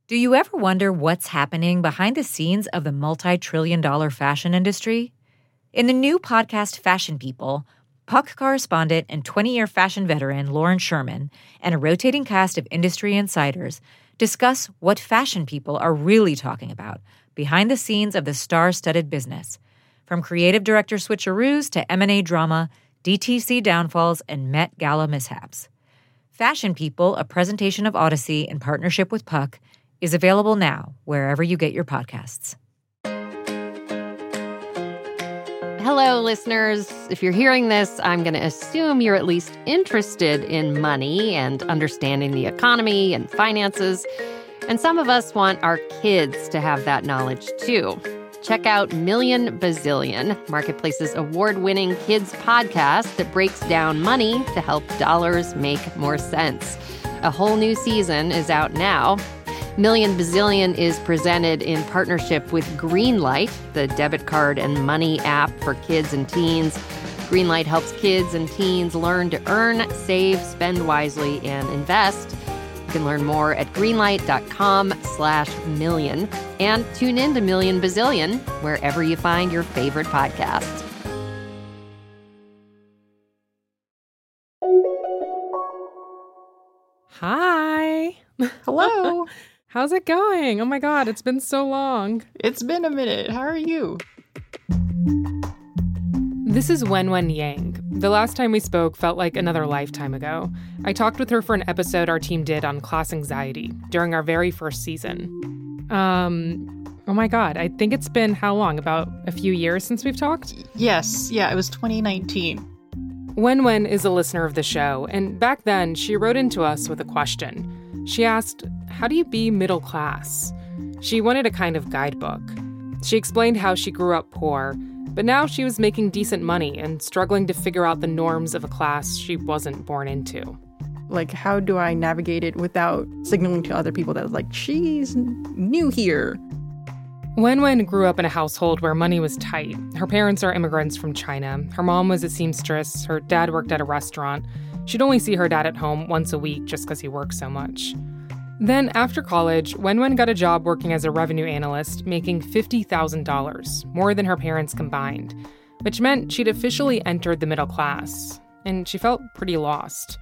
Do you ever wonder what's happening behind the scenes of the multi-trillion-dollar fashion industry? In the new podcast Fashion People, Puck correspondent and 20-year fashion veteran Lauren Sherman and a rotating cast of industry insiders discuss what fashion people are really talking about behind the scenes of the star-studded business, from creative director switcheroos to M&A drama, DTC downfalls, and Met Gala mishaps. Fashion People, a presentation of Odyssey in partnership with Puck, is available now wherever you get your podcasts. Hello, listeners. If you're hearing this, I'm going to assume you're at least interested in money and understanding the economy and finances. And some of us want our kids to have that knowledge, too. Check out Million Bazillion, Marketplace's award-winning kids podcast that breaks down money to help dollars make more sense. A whole new season is out now. Million Bazillion is presented in partnership with Greenlight, the debit card and money app for kids and teens. Greenlight helps kids and teens learn to earn, save, spend wisely, and invest. You can learn more at greenlight.com/million and tune in to Million Bazillion wherever you find your favorite podcasts. Hi. Hello. How's it going? Oh my God, it's been so long. It's been a minute. How are you? This is Wenwen Yang. The last time we spoke felt like another lifetime ago. I talked with her for an episode our team did on class anxiety during our very first season. Oh my God, I think it's been how long? About a few years since we've talked? Yes. Yeah, it was 2019. Wenwen is a listener of the show, and back then she wrote into us with a question. She asked, how do you be middle class? She wanted a kind of guidebook. She explained how she grew up poor, but now she was making decent money and struggling to figure out the norms of a class she wasn't born into. Like, how do I navigate it without signaling to other people that, like, she's new here? Wenwen grew up in a household where money was tight. Her parents are immigrants from China. Her mom was a seamstress. Her dad worked at a restaurant. She'd only see her dad at home once a week just because he worked so much. Then, after college, Wenwen got a job working as a revenue analyst, making $50,000, more than her parents combined, which meant she'd officially entered the middle class, and she felt pretty lost.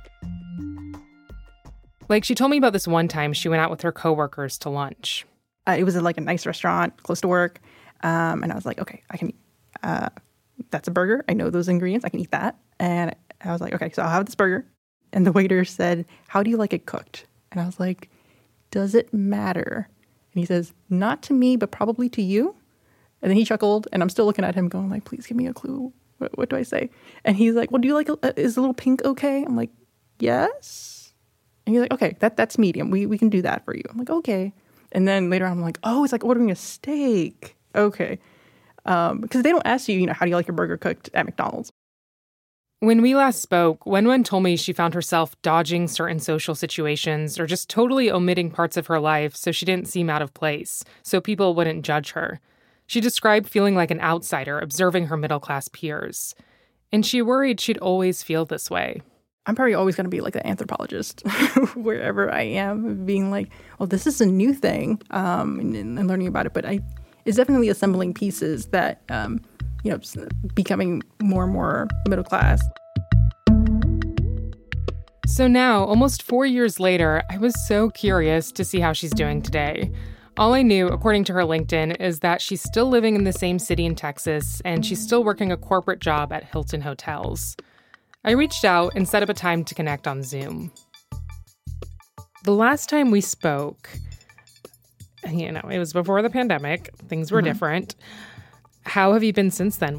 Like, she told me about this one time she went out with her coworkers to lunch. It was like a nice restaurant close to work, and I was like, okay, I can eat. That's a burger. I know those ingredients. I can eat that. And I was like, okay, so I'll have this burger. And the waiter said, how do you like it cooked? And I was like, does it matter? And he says, not to me, but probably to you. And then he chuckled, and I'm still looking at him going like, please give me a clue. What do I say? And he's like, well, do you like, is a little pink okay? I'm like, yes. And he's like, okay, that's medium. We can do that for you. I'm like, okay. And then later on, I'm like, oh, it's like ordering a steak. Okay. Because they don't ask you, how do you like your burger cooked at McDonald's? When we last spoke, Wenwen told me she found herself dodging certain social situations or just totally omitting parts of her life so she didn't seem out of place, so people wouldn't judge her. She described feeling like an outsider observing her middle-class peers. And she worried she'd always feel this way. I'm probably always going to be like an anthropologist wherever I am, being like, oh, this is a new thing, and learning about it. But it's definitely assembling pieces that, becoming more and more middle class. So now, almost 4 years later, I was so curious to see how she's doing today. All I knew, according to her LinkedIn, is that she's still living in the same city in Texas, and she's still working a corporate job at Hilton Hotels. I reached out and set up a time to connect on Zoom. The last time we spoke, it was before the pandemic. Things were different. How have you been since then?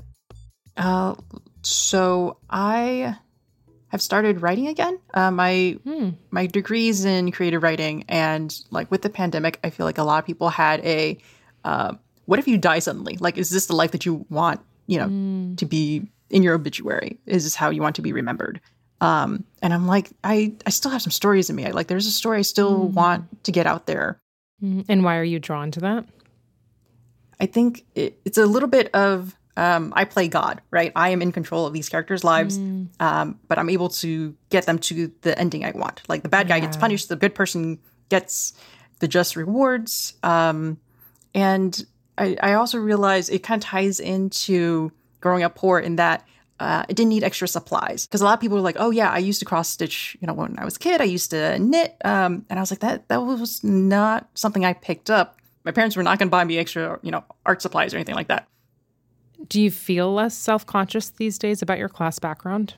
So I have started writing again. My degree's in creative writing, and like with the pandemic, I feel like a lot of people had a what if you die suddenly? Like, is this the life that you want, to be in your obituary? Is this how you want to be remembered? And I'm like, I still have some stories in me. There's a story I still want to get out there. And why are you drawn to that? I think it's a little bit of, I play God, right? I am in control of these characters' lives, but I'm able to get them to the ending I want. Like the bad guy gets punished, the good person gets the just rewards. And I also realized it kind of ties into growing up poor in that it didn't need extra supplies. Because a lot of people were like, oh, yeah, I used to cross stitch, when I was a kid. I used to knit. And I was like, that was not something I picked up. My parents were not going to buy me extra, art supplies or anything like that. Do you feel less self-conscious these days about your class background?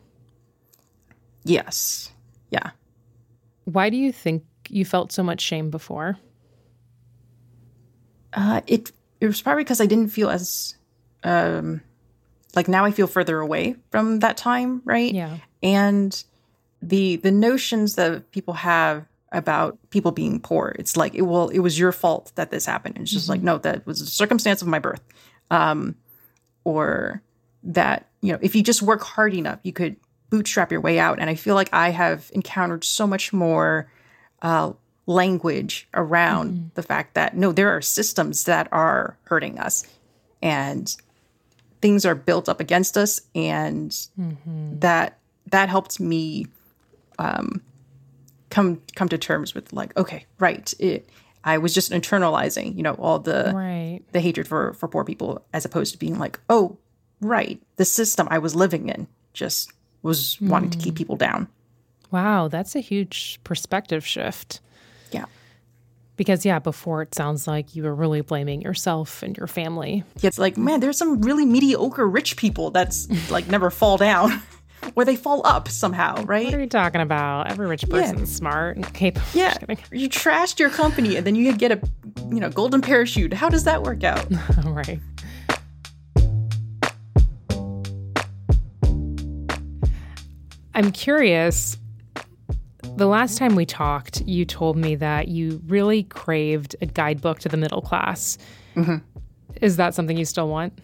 Yes. Yeah. Why do you think you felt so much shame before? It was probably because I didn't feel as, now I feel further away from that time, right? Yeah. And the notions that people have about people being poor, it's like, it was your fault that this happened. And it's just like, no, that was a circumstance of my birth. Or that, if you just work hard enough, you could bootstrap your way out. And I feel like I have encountered so much more language around the fact that, no, there are systems that are hurting us and things are built up against us. And that helped me come to terms with like, okay, right. I was just internalizing, all the hatred for poor people, as opposed to being like, oh, right, the system I was living in just was wanting to keep people down. Wow, that's a huge perspective shift. Yeah. Because, before it sounds like you were really blaming yourself and your family. Yeah, it's like, man, there's some really mediocre rich people that's like never fall down. Or they fall up somehow, right? What are you talking about? Every rich person's smart and capable. Yeah, you trashed your company and then you get a, golden parachute. How does that work out? Right. I'm curious. The last time we talked, you told me that you really craved a guidebook to the middle class. Is that something you still want?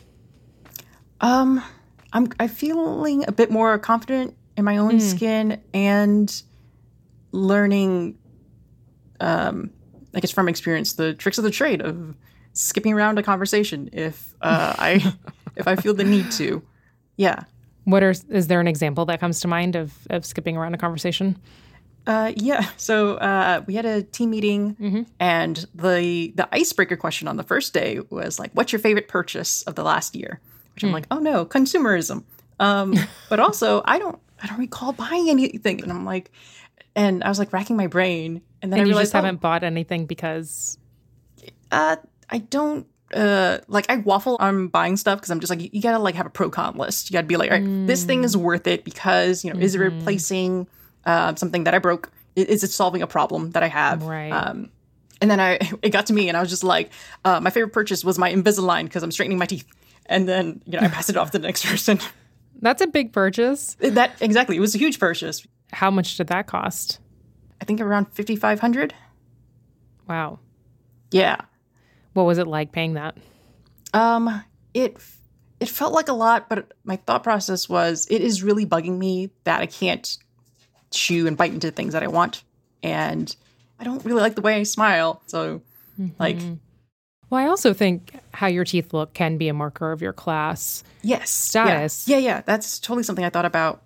I'm feeling a bit more confident in my own skin and learning, I guess from experience, the tricks of the trade of skipping around a conversation if I feel the need to. Yeah. Is there an example that comes to mind of skipping around a conversation? Yeah. So we had a team meeting and the icebreaker question on the first day was like, what's your favorite purchase of the last year? Which I'm like, oh no, consumerism. But also I don't recall buying anything. And I'm like, and I was like racking my brain. And then I realized, you just haven't bought anything because? I don't, I waffle on buying stuff because I'm just like, you gotta like have a pro-con list. You gotta be like, all right, this thing is worth it because, is it replacing something that I broke? Is it solving a problem that I have? Right. And then it got to me and I was just like, my favorite purchase was my Invisalign because I'm straightening my teeth. And then, I passed it off to the next person. That's a big purchase. Exactly. It was a huge purchase. How much did that cost? I think around $5,500. Wow. Yeah. What was it like paying that? It felt like a lot, but my thought process was it is really bugging me that I can't chew and bite into things that I want. And I don't really like the way I smile. So, Well, I also think how your teeth look can be a marker of your class. Yes. Status. Yeah. That's totally something I thought about.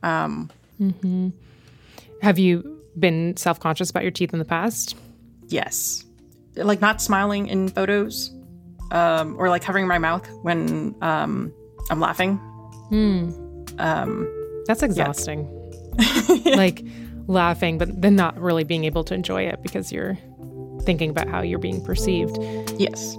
Have you been self-conscious about your teeth in the past? Yes. Like not smiling in photos, or like covering my mouth when I'm laughing. That's exhausting. Yeah. Like laughing, but then not really being able to enjoy it because you're thinking about how you're being perceived. Yes.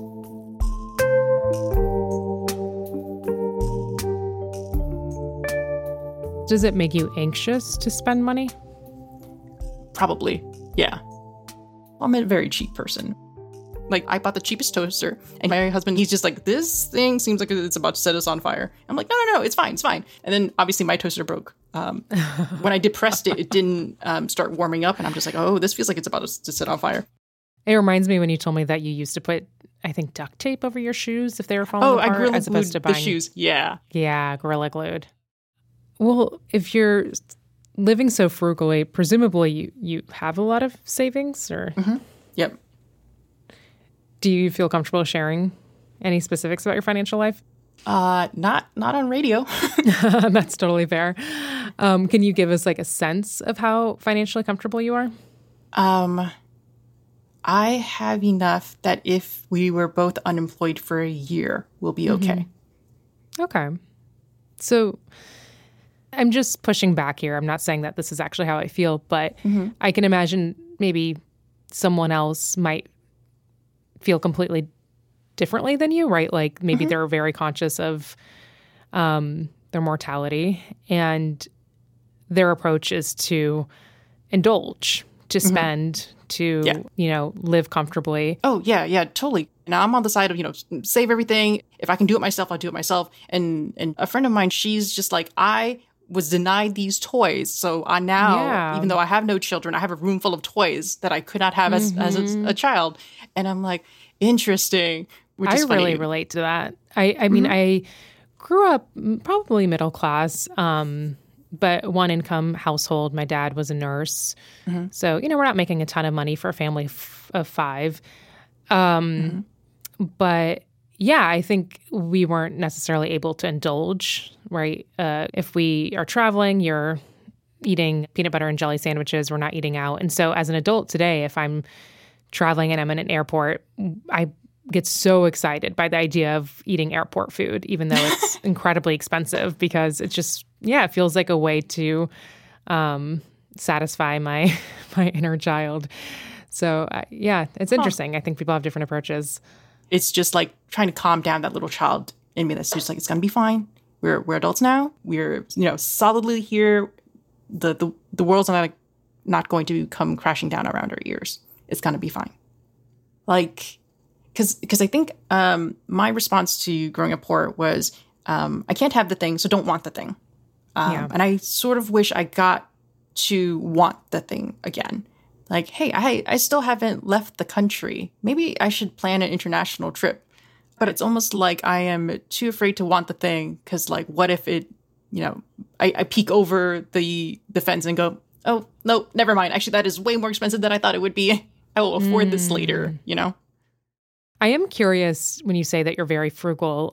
Does it make you anxious to spend money? Probably, yeah. I'm a very cheap person. Like, I bought the cheapest toaster, and my husband, he's just like, this thing seems like it's about to set us on fire. I'm like, no, it's fine. And then, obviously, my toaster broke. When I depressed it, it didn't start warming up, and I'm just like, oh, this feels like it's about to set on fire. It reminds me when you told me that you used to put, I think, duct tape over your shoes if they were falling apart. I Gorilla as opposed to glued buying the shoes. Yeah. Yeah, Gorilla Glued. Well, if you're living so frugally, presumably you have a lot of savings, or? Mm-hmm. Yep. Do you feel comfortable sharing any specifics about your financial life? Not on radio. That's totally fair. Can you give us like a sense of how financially comfortable you are? I have enough that if we were both unemployed for a year, we'll be okay. Okay. So I'm just pushing back here. I'm not saying that this is actually how I feel, but I can imagine maybe someone else might feel completely differently than you, right? Like maybe they're very conscious of their mortality, and their approach is to indulge, to spend, to, live comfortably. Oh, yeah, totally. Now I'm on the side of, save everything. If I can do it myself, I'll do it myself. And a friend of mine, she's just like, I was denied these toys. So I now, even though I have no children, I have a room full of toys that I could not have as a child. And I'm like, interesting. Which is funny. Really relate to that. I mean, I grew up probably middle class, but one income household. My dad was a nurse. So, we're not making a ton of money for a family of five. But yeah, I think we weren't necessarily able to indulge, right? If we are traveling, you're eating peanut butter and jelly sandwiches. We're not eating out. And so as an adult today, if I'm traveling and I'm in an airport, I get so excited by the idea of eating airport food, even though it's incredibly expensive, because it just, it feels like a way to satisfy my inner child. So it's interesting. I think people have different approaches. It's just like trying to calm down that little child in me that's just like, it's going to be fine. We're adults now. We're, solidly here. The world's not going to come crashing down around our ears. It's going to be fine. Like, because I think my response to growing up poor was, I can't have the thing, so don't want the thing. And I sort of wish I got to want the thing again. Like, hey, I still haven't left the country. Maybe I should plan an international trip. But it's almost like I am too afraid to want the thing because, like, what if it, I peek over the fence and go, oh, no, never mind. Actually, that is way more expensive than I thought it would be. I will afford this later, I am curious when you say that you're very frugal.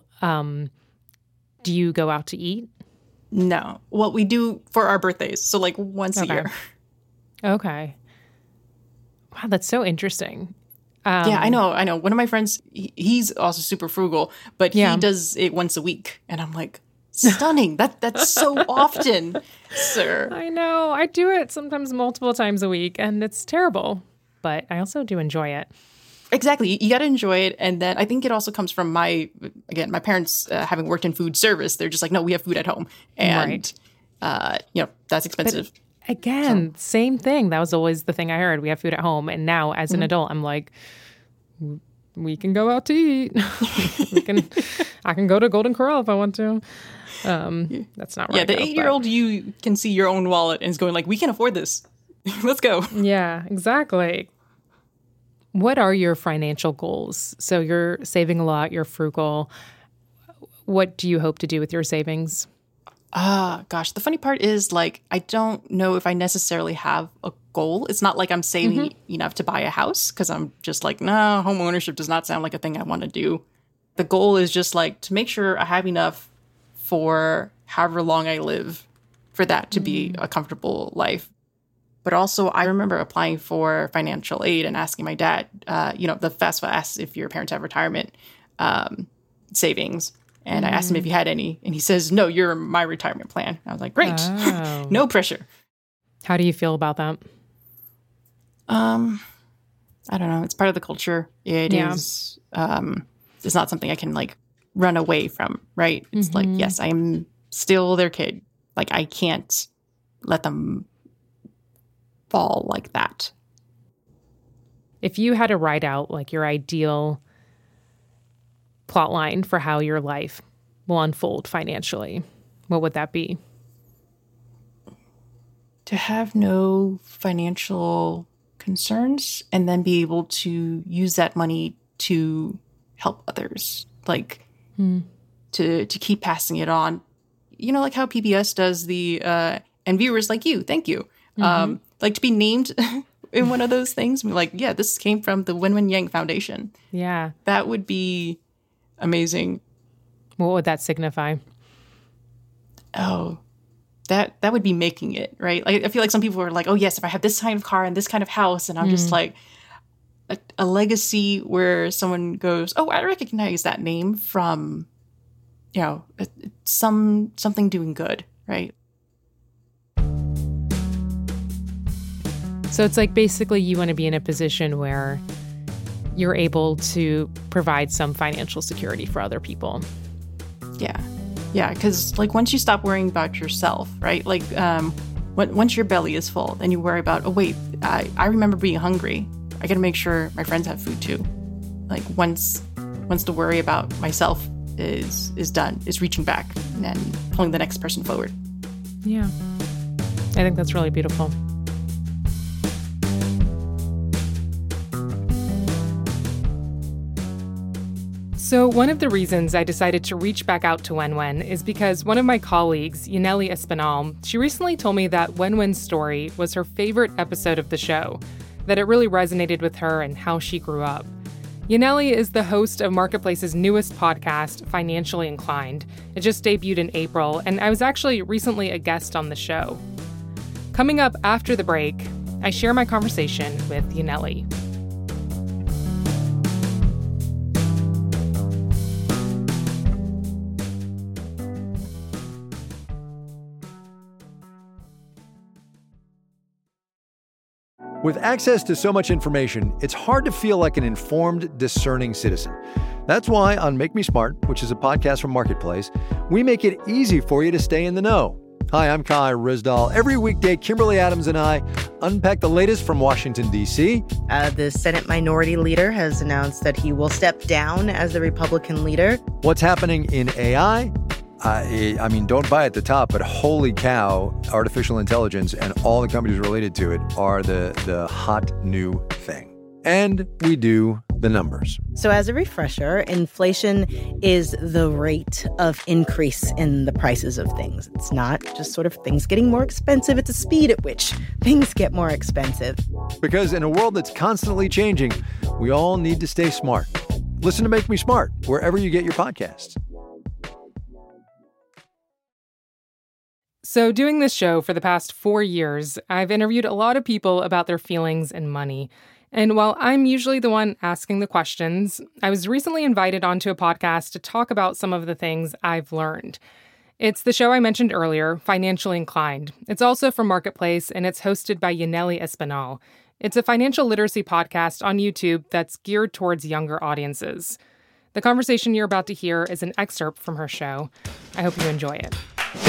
Do you go out to eat? No. Well, we do for our birthdays. So, like, once a year. Okay. Wow, that's so interesting. Yeah, I know. One of my friends, he's also super frugal, but he does it once a week. And I'm like, stunning. That's so often, sir. I know. I do it sometimes multiple times a week, and it's terrible. But I also do enjoy it. Exactly. You got to enjoy it. And then I think it also comes from my parents having worked in food service. They're just like, no, we have food at home. And, that's expensive. But again, same thing. That was always the thing I heard. We have food at home. And now as an adult, I'm like, we can go out to eat. I can go to Golden Corral if I want to. That's not right. Yeah, the 8-year-old you can see your own wallet and is going like, we can afford this. Let's go. Yeah, exactly. What are your financial goals? So you're saving a lot, you're frugal. What do you hope to do with your savings? Gosh, the funny part is, like, I don't know if I necessarily have a goal. It's not like I'm saving enough to buy a house, because I'm just like, no, home ownership does not sound like a thing I want to do. The goal is just like to make sure I have enough for however long I live for that to be a comfortable life. But also, I remember applying for financial aid and asking my dad, the FAFSA asks if your parents have retirement savings. And I asked him if he had any. And he says, no, you're my retirement plan. I was like, great. Oh. No pressure. How do you feel about that? I don't know. It's part of the culture. It is. It's not something I can, like, run away from, right? It's like, yes, I am still their kid. Like, I can't let them fall like that. If you had to write out, like, your ideal plot line for how your life will unfold financially, what would that be? To have no financial concerns and then be able to use that money to help others, like to keep passing it on. Like how PBS does the and viewers like you, thank you. Like to be named in one of those things, like, yeah, this came from the Wenwen Yang Foundation. Yeah. That would be amazing. What would that signify? Oh, that would be making it, right? Like, I feel like some people are like, oh, yes, if I have this kind of car and this kind of house, and I'm just like, a legacy where someone goes, oh, I recognize that name from, something doing good, right? So it's like basically you want to be in a position where you're able to provide some financial security for other people. Yeah. Yeah, because like once you stop worrying about yourself, right? Like once your belly is full, then you worry about, oh, wait, I remember being hungry. I got to make sure my friends have food too. Like once the worry about myself is done, is reaching back and pulling the next person forward. Yeah. I think that's really beautiful. So one of the reasons I decided to reach back out to Wenwen is because one of my colleagues, Yaneli Espinal, she recently told me that Wenwen's story was her favorite episode of the show, that it really resonated with her and how she grew up. Yaneli is the host of Marketplace's newest podcast, Financially Inclined. It just debuted in April, and I was actually recently a guest on the show. Coming up after the break, I share my conversation with Yaneli. With access to so much information, it's hard to feel like an informed, discerning citizen. That's why on Make Me Smart, which is a podcast from Marketplace, we make it easy for you to stay in the know. Hi, I'm Kai Rizdal. Every weekday, Kimberly Adams and I unpack the latest from Washington, D.C. The Senate Minority Leader has announced that he will step down as the Republican leader. What's happening in AI? I mean, don't buy at the top, but holy cow, artificial intelligence and all the companies related to it are the hot new thing. And we do the numbers. So as a refresher, inflation is the rate of increase in the prices of things. It's not just sort of things getting more expensive. It's the speed at which things get more expensive. Because in a world that's constantly changing, we all need to stay smart. Listen to Make Me Smart wherever you get your podcasts. So doing this show for the past 4 years, I've interviewed a lot of people about their feelings and money. And while I'm usually the one asking the questions, I was recently invited onto a podcast to talk about some of the things I've learned. It's the show I mentioned earlier, Financially Inclined. It's also from Marketplace, and it's hosted by Yaneli Espinal. It's a financial literacy podcast on YouTube that's geared towards younger audiences. The conversation you're about to hear is an excerpt from her show. I hope you enjoy it.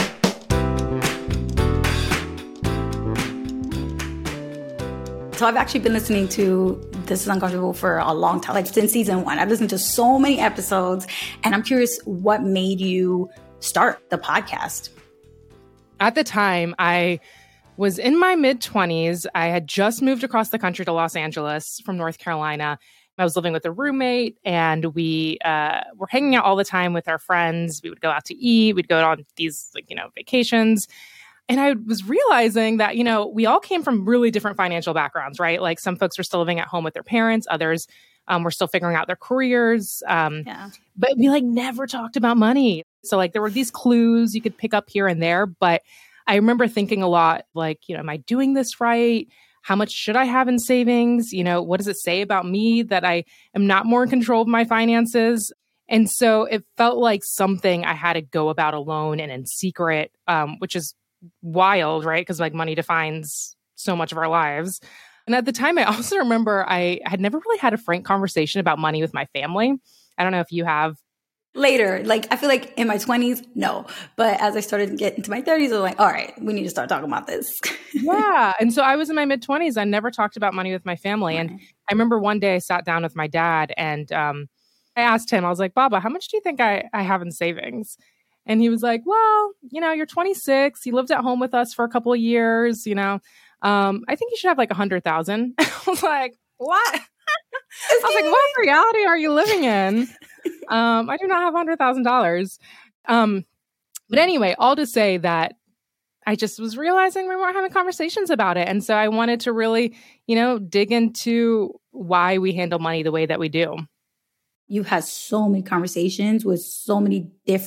So I've actually been listening to This is Uncomfortable for a long time, like since season 1. I've listened to so many episodes, and I'm curious what made you start the podcast? At the time, I was in my mid-20s. I had just moved across the country to Los Angeles from North Carolina. I was living with a roommate, and we were hanging out all the time with our friends. We would go out to eat. We'd go on these, vacations. And I was realizing that, we all came from really different financial backgrounds, right? Like some folks were still living at home with their parents. Others were still figuring out their careers. But we never talked about money. So there were these clues you could pick up here and there. But I remember thinking a lot am I doing this right? How much should I have in savings? What does it say about me that I am not more in control of my finances? And so it felt like something I had to go about alone and in secret, which is wild, right? Because money defines so much of our lives. And at the time, I also remember I had never really had a frank conversation about money with my family. I don't know if you have. Later, I feel like in my 20s, no. But as I started to get into my 30s, I was like, all right, we need to start talking about this. Yeah. And so I was in my mid-20s. I never talked about money with my family. Right. And I remember one day I sat down with my dad and I asked him, I was like, Baba, how much do you think I have in savings? And he was like, well, you're 26. You lived at home with us for a couple of years. I think you should have 100,000. I was like, what? I was like, what reality are you living in? I do not have $100,000. But anyway, all to say that I just was realizing we weren't having conversations about it. And so I wanted to really, dig into why we handle money the way that we do. You've had so many conversations with so many different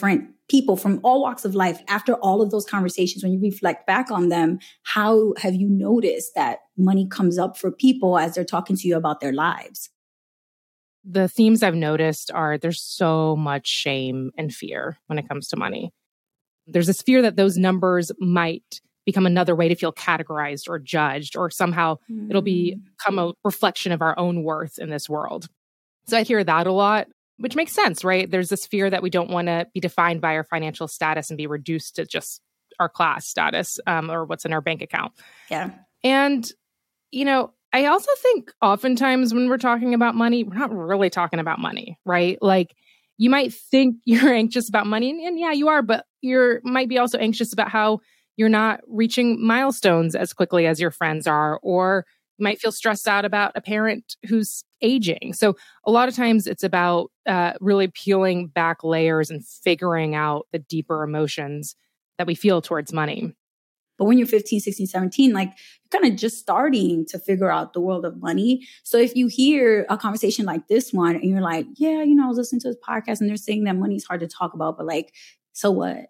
people from all walks of life, after all of those conversations, when you reflect back on them, how have you noticed that money comes up for people as they're talking to you about their lives? The themes I've noticed are there's so much shame and fear when it comes to money. There's this fear that those numbers might become another way to feel categorized or judged, or somehow it'll become a reflection of our own worth in this world. So I hear that a lot, which makes sense, right? There's this fear that we don't want to be defined by our financial status and be reduced to just our class status or what's in our bank account. Yeah. And, I also think oftentimes when we're talking about money, we're not really talking about money, right? Like you might think you're anxious about money, and yeah, you are, but you might be also anxious about how you're not reaching milestones as quickly as your friends are, or you might feel stressed out about a parent who's aging. So a lot of times it's about really peeling back layers and figuring out the deeper emotions that we feel towards money. But when you're 15, 16, 17, like you're kind of just starting to figure out the world of money. So if you hear a conversation like this one and you're like, yeah, I was listening to this podcast and they're saying that money is hard to talk about, but like, so what?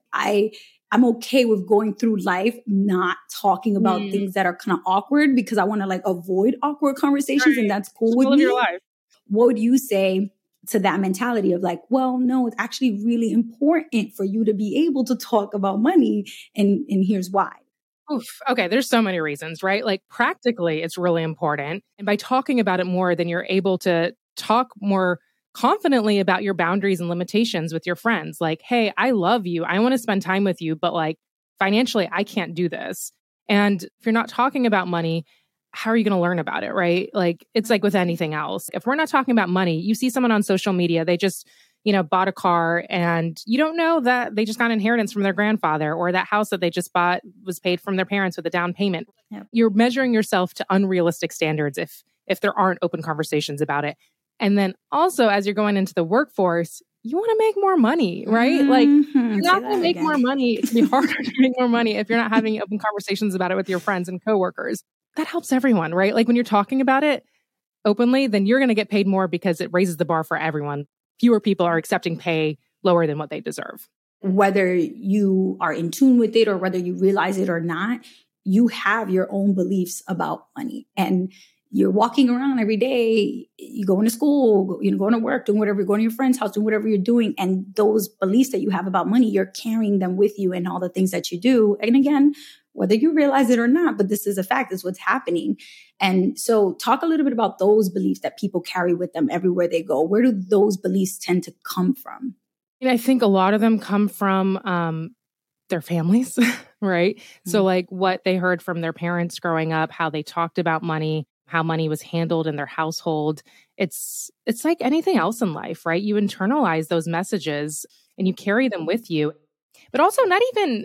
I'm okay with going through life not talking about things that are kind of awkward because I want to like avoid awkward conversations, and that's cool with me. Your life. What would you say to that mentality of like, well, no, it's actually really important for you to be able to talk about money, and here's why. Oof. Okay, there's so many reasons, right? Like practically, it's really important. And by talking about it more, then you're able to talk more confidently about your boundaries and limitations with your friends. Like, hey, I love you. I want to spend time with you, but like financially, I can't do this. And if you're not talking about money, how are you going to learn about it, right? Like, it's like with anything else. If we're not talking about money, you see someone on social media, they just, bought a car and you don't know that they just got inheritance from their grandfather, or that house that they just bought was paid from their parents with a down payment. Yep. You're measuring yourself to unrealistic standards if there aren't open conversations about it. And then also, as you're going into the workforce, you want to make more money, right? Like, you're not going to make more money. It's going to be harder to make more money if you're not having open conversations about it with your friends and coworkers. That helps everyone, right? Like when you're talking about it openly, then you're going to get paid more because it raises the bar for everyone. Fewer people are accepting pay lower than what they deserve. Whether you are in tune with it or whether you realize it or not, you have your own beliefs about money. And you're walking around every day, you going to school, going to work, doing whatever, going to your friend's house, doing whatever you're doing. And those beliefs that you have about money, you're carrying them with you in all the things that you do. And again, whether you realize it or not, but this is a fact, this is what's happening. And so talk a little bit about those beliefs that people carry with them everywhere they go. Where do those beliefs tend to come from? I think a lot of them come from their families, right? Mm-hmm. So like what they heard from their parents growing up, how they talked about money, how money was handled in their household. It's like anything else in life, right? You internalize those messages and you carry them with you. But also not even,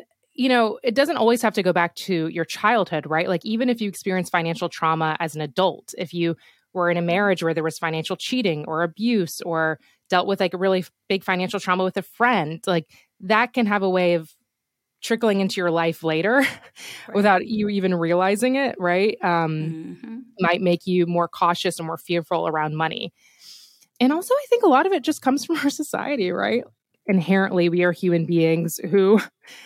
it doesn't always have to go back to your childhood, right? Like even if you experience financial trauma as an adult, if you were in a marriage where there was financial cheating or abuse, or dealt with like a really big financial trauma with a friend, like that can have a way of trickling into your life later right. without you even realizing it, right? Might make you more cautious and more fearful around money. And also, I think a lot of it just comes from our society, right? Inherently, we are human beings who,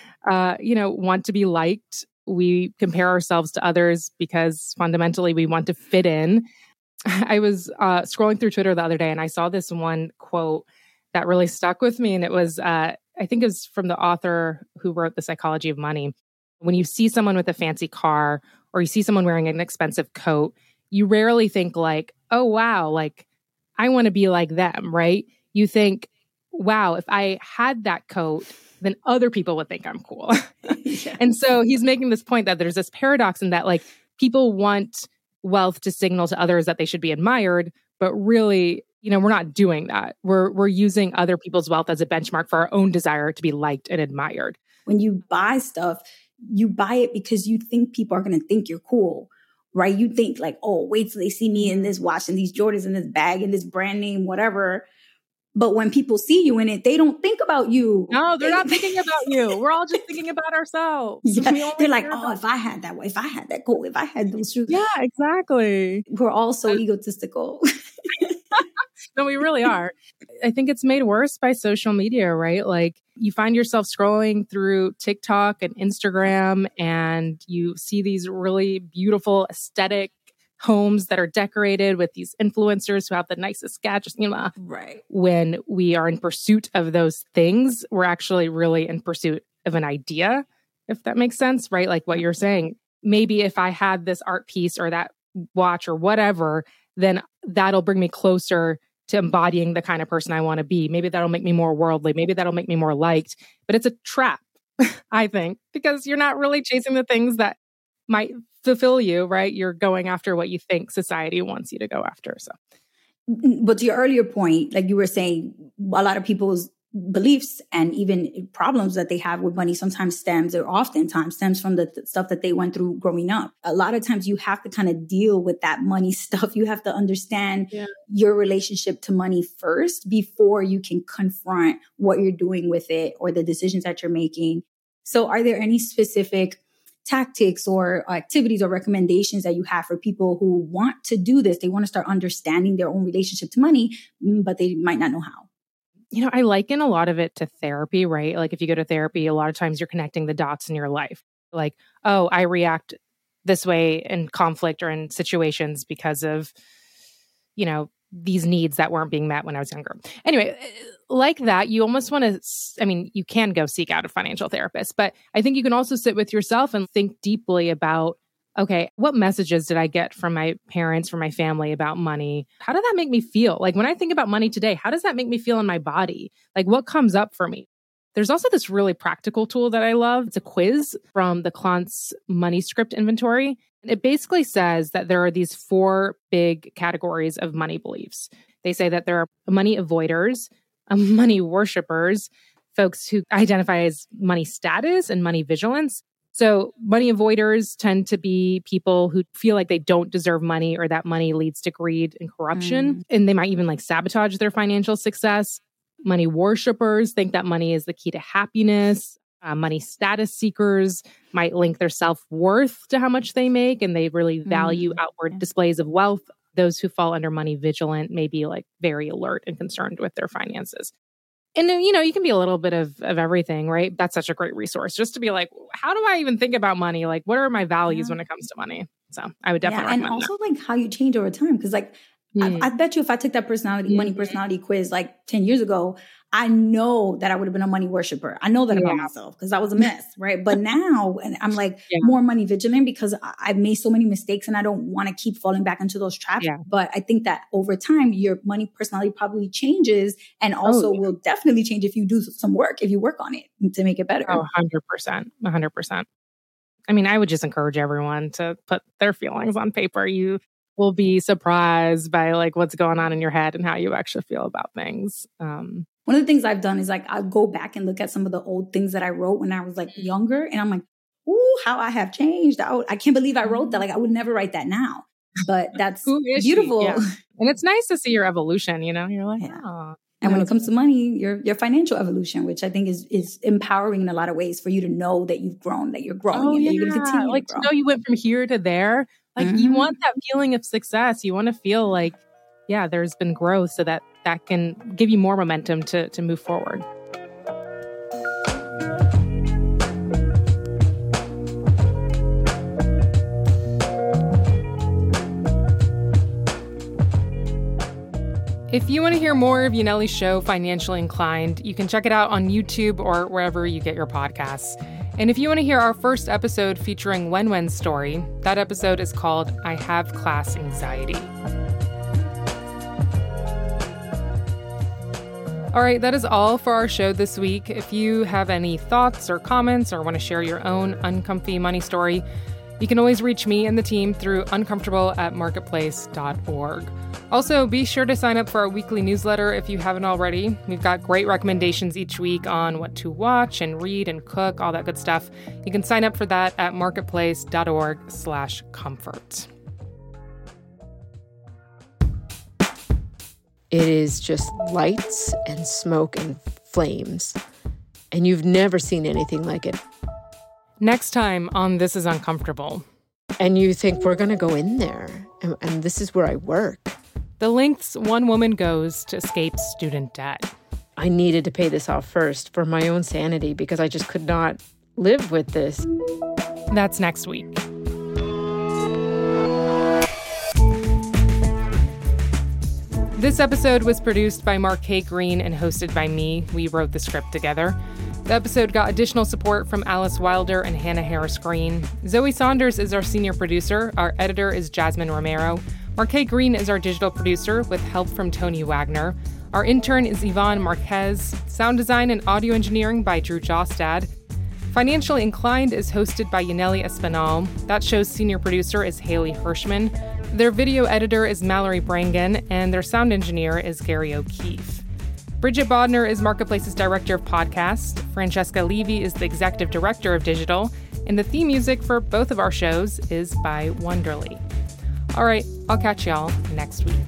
want to be liked. We compare ourselves to others because fundamentally we want to fit in. I was scrolling through Twitter the other day and I saw this one quote that really stuck with me. And it was, I think it was from the author who wrote The Psychology of Money. When you see someone with a fancy car or you see someone wearing an expensive coat, you rarely think like, oh, wow, like I want to be like them, right? You think, wow, if I had that coat, then other people would think I'm cool. Yeah. And so he's making this point that there's this paradox in that like people want wealth to signal to others that they should be admired, but really, we're not doing that. We're using other people's wealth as a benchmark for our own desire to be liked and admired. When you buy stuff, you buy it because you think people are going to think you're cool, right? You think like, oh, wait till they see me in this watch and these Jordans in this bag and this brand name, whatever. But when people see you in it, they don't think about you. No, they're not thinking about you. We're all just thinking about ourselves. Yeah. They're like, oh, if I had that, if I had that coat, if I had those shoes. Yeah, exactly. We're all so egotistical. No, we really are. I think it's made worse by social media, right? Like you find yourself scrolling through TikTok and Instagram and you see these really beautiful aesthetic homes that are decorated with these influencers who have the nicest gadgets. Right. When we are in pursuit of those things, we're actually really in pursuit of an idea, if that makes sense, right? Like what you're saying. Maybe if I had this art piece or that watch or whatever, then that'll bring me closer to embodying the kind of person I want to be. Maybe that'll make me more worldly. Maybe that'll make me more liked. But it's a trap, I think, because you're not really chasing the things that might fulfill you, right? You're going after what you think society wants you to go after. So, but to your earlier point, like you were saying, a lot of people's beliefs and even problems that they have with money sometimes oftentimes stems from the stuff that they went through growing up. A lot of times you have to kind of deal with that money stuff. You have to understand your relationship to money first before you can confront what you're doing with it or the decisions that you're making. So are there any specific tactics or activities or recommendations that you have for people who want to do this? They want to start understanding their own relationship to money, but they might not know how. I liken a lot of it to therapy, right? Like if you go to therapy, a lot of times you're connecting the dots in your life. Like, oh, I react this way in conflict or in situations because of, these needs that weren't being met when I was younger. Anyway, like that, you almost want to, you can go seek out a financial therapist, but I think you can also sit with yourself and think deeply about, okay, what messages did I get from my parents, from my family about money? How did that make me feel? Like when I think about money today, how does that make me feel in my body? Like what comes up for me? There's also this really practical tool that I love. It's a quiz from the Klontz Money Script Inventory. It basically says that there are these 4 big categories of money beliefs. They say that there are money avoiders, money worshipers, folks who identify as money status and money vigilance. So money avoiders tend to be people who feel like they don't deserve money or that money leads to greed and corruption. And they might even sabotage their financial success. Money worshipers think that money is the key to happiness. Money status seekers might link their self-worth to how much they make, and they really value outward displays of wealth. Those who fall under money vigilant may be very alert and concerned with their finances. And then, you can be a little bit of everything, right? That's such a great resource just to be like, how do I even think about money? Like, what are my values when it comes to money? So I would definitely recommend and also how you change over time. Because I bet you if I took that money personality quiz 10 years ago, I know that I would have been a money worshiper. I know that about myself because I was a mess, right? But now I'm more money vigilant because I've made so many mistakes and I don't want to keep falling back into those traps. Yeah. But I think that over time, your money personality probably changes and also will definitely change if you do some work, if you work on it to make it better. Oh, 100%. 100%. I would just encourage everyone to put their feelings on paper. You will be surprised by what's going on in your head and how you actually feel about things. One of the things I've done is I go back and look at some of the old things that I wrote when I was younger. And I'm like, ooh, how I have changed. I can't believe I wrote that. I would never write that now. But that's beautiful. Yeah. And it's nice to see your evolution, You're like, oh. And when it comes to money, your financial evolution, which I think is empowering in a lot of ways for you to know that you've grown, that you're growing, and that you're going to continue to grow. To know you went from here to there. You want that feeling of success. You want to feel there's been growth so that can give you more momentum to move forward. If you want to hear more of Yaneli's show, Financially Inclined, you can check it out on YouTube or wherever you get your podcasts. And if you want to hear our first episode featuring Wenwen's story, that episode is called I Have Class Anxiety. All right, that is all for our show this week. If you have any thoughts or comments or want to share your own uncomfy money story, you can always reach me and the team through uncomfortable@marketplace.org. Also, be sure to sign up for our weekly newsletter if you haven't already. We've got great recommendations each week on what to watch and read and cook, all that good stuff. You can sign up for that at marketplace.org/comfort. It is just lights and smoke and flames. And you've never seen anything like it. Next time on This Is Uncomfortable. And you think, we're going to go in there. And this is where I work. the lengths one woman goes to escape student debt. I needed to pay this off first for my own sanity because I just could not live with this. That's next week. This episode was produced by Marquet Green and hosted by me. We wrote the script together. The episode got additional support from Alice Wilder and Hannah Harris Green. Zoe Saunders is our senior producer. Our editor is Jasmine Romero. Marquet Green is our digital producer with help from Tony Wagner. Our intern is Yvonne Marquez. Sound design and audio engineering by Drew Jostad. Financially Inclined is hosted by Yaneli Espinal. That show's senior producer is Haley Hirschman. Their video editor is Mallory Brangan, and their sound engineer is Gary O'Keefe. Bridget Bodner is Marketplace's director of podcast. Francesca Levy is the executive director of digital. And the theme music for both of our shows is by Wonderly. All right, I'll catch y'all next week.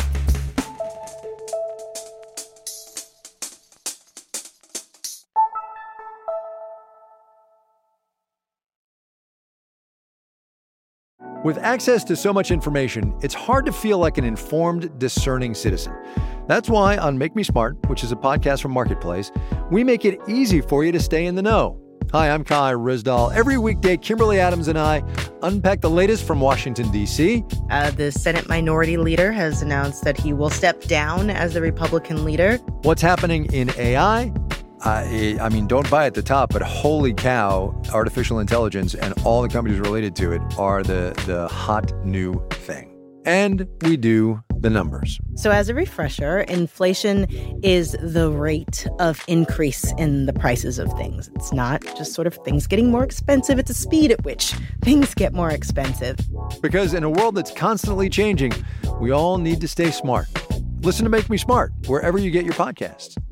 With access to so much information, it's hard to feel like an informed, discerning citizen. That's why on Make Me Smart, which is a podcast from Marketplace, we make it easy for you to stay in the know. Hi, I'm Kai Ryssdal. Every weekday, Kimberly Adams and I unpack the latest from Washington, D.C. The Senate Minority Leader has announced that he will step down as the Republican leader. What's happening in AI? I mean, don't buy at the top, but holy cow, artificial intelligence and all the companies related to it are the hot new thing. And we do the numbers. So as a refresher, inflation is the rate of increase in the prices of things. It's not just sort of things getting more expensive. It's the speed at which things get more expensive. Because in a world that's constantly changing, we all need to stay smart. Listen to Make Me Smart wherever you get your podcasts.